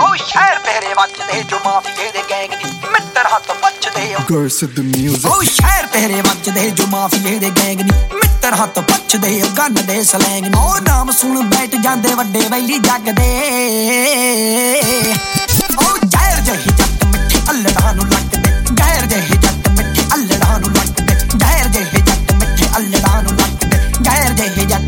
ਉਹ ਸ਼ਹਿਰ ਤੇਰੇ ਵੱਜਦੇ ਜੋ ਮਾਫੀਏ ਦੇ ਗੈਂਗ ਨੀ ਮਿੱਤਰ ਹੱਥ ਪੱਛਦੇ Girls at the music ਉਹ ਸ਼ਹਿਰ ਤੇਰੇ ਵੱਜਦੇ ਜੋ ਮਾਫੀਏ ਦੇ ਗੈਂਗ ਨੀ ਮਿੱਤਰ ਹੱਥ ਪੱਛਦੇ ਗੰਨ ਦੇ ਸਲੈਂਗ ਨੀ ਉਹ ਨਾਮ ਸੁਣ ਬੈਠ ਜਾਂਦੇ ਵੱਡੇ ਵੈਲੀ ਜੱਗ ਦੇ ਉਹ ਜ਼ਹਿਰ ਜਹੀ